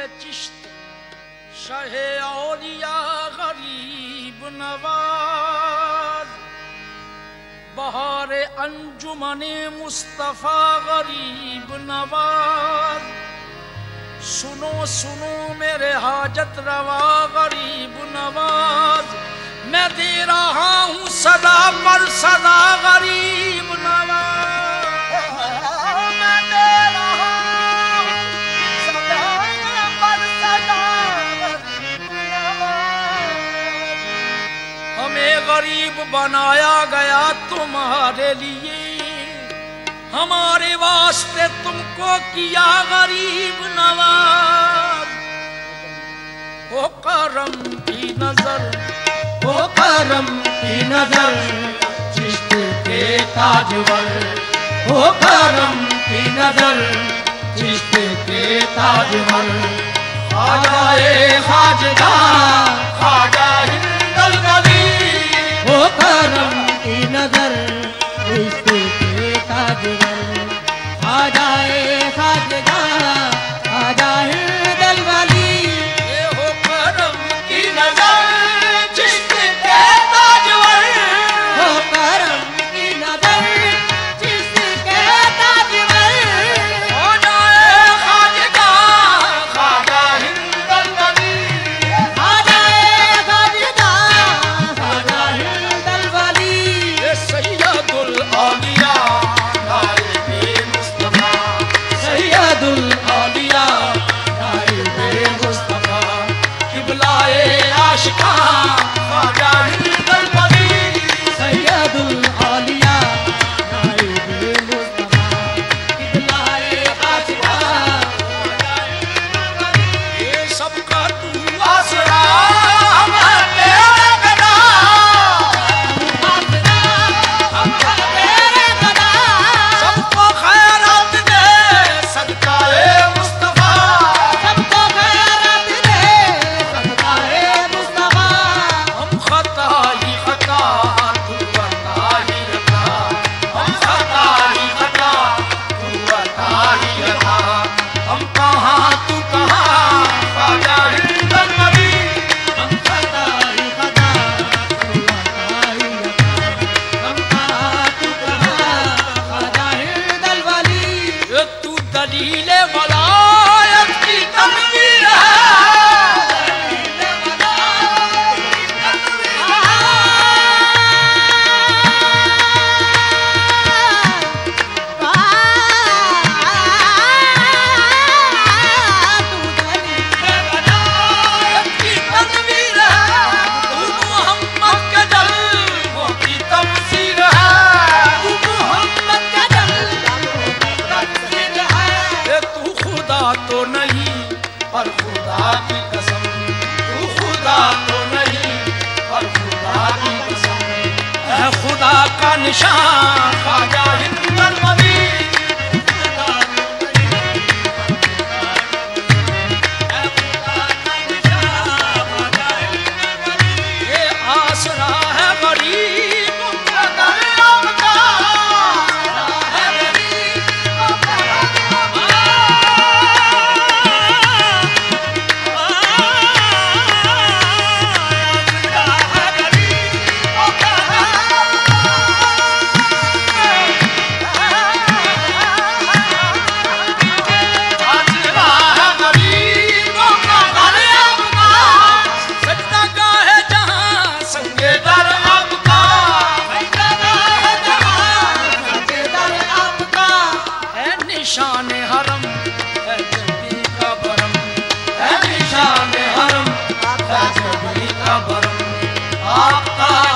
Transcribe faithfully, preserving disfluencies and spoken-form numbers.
चिश्त शहे औलिया गरीब नवाज, बहारे अंजुमने मुस्तफा गरीब नवाज। सुनो सुनो मेरे हाजत रवा गरीब नवाज, मैं दे रहा हूँ सदा पर सदा गरीब नवाज। मैं दे रहा हूँ सदा पर सदा गरीब नवाज। हमें गरीब बनाया गया तुम्हारे लिए, हमारे वास्ते तुमको किया गरीब नवाज। हो करम की नजर, हो करम की नजर चिश्त के ताजवर, हो करम की नजर चिश्त के ताजवर। ख्वाजाए खाजदा ख्वाजा हिंदल गली, हो करम की नजर चिश्त के ताजवर। ख्वाजाए खाजदा ख्वाजा हिंदल गली, ये हो करम की नजर चिश्त के ताजवर। हो करम की नजर चिश्त के ताजवर। ख्वाजाए खाजदा ख्वाजा हिंदल गली, ख्वाजाए खाजदा ख्वाजा हिंदल गली। ये सैयदुल औलिया नाइबे मुस्तफा, सैयदुल औलिया नाइबे मुस्तफा, किबलाए आशिका ख्वाजा हिंदल गली। सैयदुल औलिया नाइबे मुस्तफा, किबलाए आशिका ख्वाजा हिंदल गली। ये सबका तू आसरा हमारे तेरे गदा, आसरा हम तेरे गदा, सबको खैरात दे सदकाए मुस्तफा। सबको खैरात दे सदकाए मुस्तफा। हम खता ही खता तू अता ही अता, हम खता ही खता तू अता ही अता। हम कहाँ तू कहाँ ख्वाजा हिंदल गली, हम खता ही खता तू अता ही अता। हम कहाँ तू कहाँ ख्वाजा हिंदल गली। ये तू दलीले वलायत की तनवीर है। की तनवीर है, तू मोहम्मद के जल्वों की तमसील है। ये तू खुदा तो नहीं पर खुदा की कसम, तू खुदा तो नहीं पर खुदा की कसम। है खुदा का निशान ख्वाजा हिंदल गली, ये आसरा है गरीबों का दरियाम का। आसरा है गरीबों का दरियाम का। सजदा गाहे जहाँ संगे दर आपका, है निशान हरम है जबी का बरम, है निशान हरम है जबी का बरम। आपका